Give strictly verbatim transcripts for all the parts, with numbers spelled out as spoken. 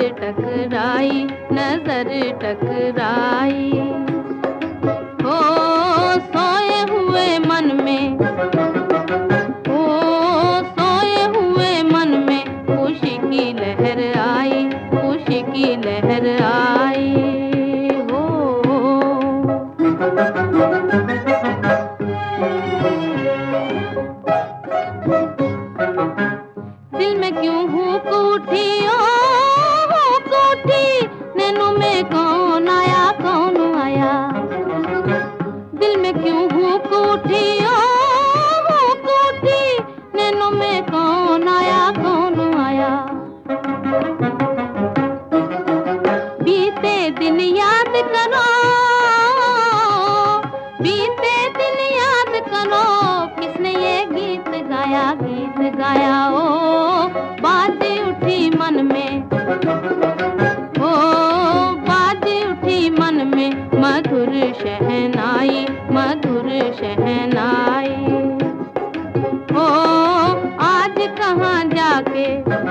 टकराई, नजर टकराई। ओ सोए हुए मन में, ओ सोए हुए मन में खुशी की लहर आई, खुशी की लहर आई। हो दिल में क्यों हुक उठी, ओ हुक उठी, नैनों में कौन आया, कौन आया। दिल में क्यों हुक उठी, ओ हुक उठी, नैनों में कौन आया, कौन आया। बीते दिन याद करो, बीते दिन याद करो, किसने ये गीत गाया, गीत गाया। ओ बात उठी मन में, ओ बात उठी मन में, मधुर शहनाई, मधुर शहनाई। ओ आज कहाँ जाके,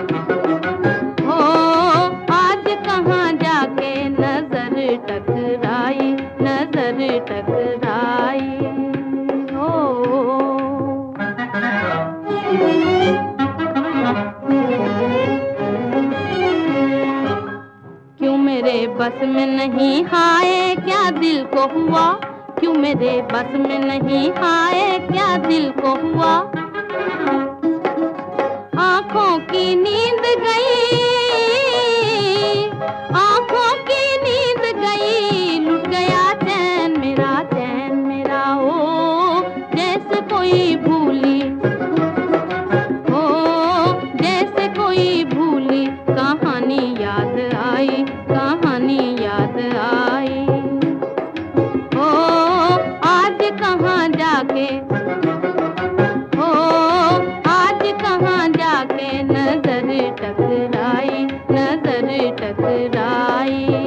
ओ आज कहाँ जाके नजर टकराई, नजर टकराई। हो क्यों मेरे बस में नहीं, हाय क्या दिल को हुआ, क्यों मेरे बस में नहीं, हाय क्या दिल को हुआ। आँखों की नींद गई, आँखों की नींद गई, लुट गया चैन मेरा, चैन मेरा। ओ जैसे कोई भूली, ओ जैसे कोई भूली कहानी याद आई, कहानी याद आई। ओ आज कहाँ जाके, ओ आज कहाँ जाके नजर टकराई, नजर टकराई।